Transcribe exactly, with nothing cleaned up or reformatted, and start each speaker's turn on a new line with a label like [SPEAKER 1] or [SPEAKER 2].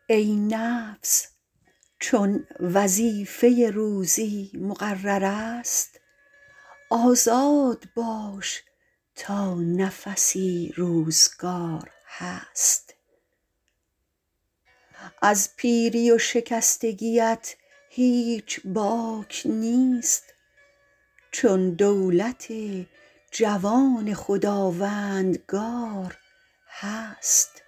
[SPEAKER 1] ای نفس چون وظیفه روزی مقرر است آزاد باش تا نفسی روزگار هست. از پیری و شکستگیت هیچ باک نیست چون دولت جوان خداوندگار هست.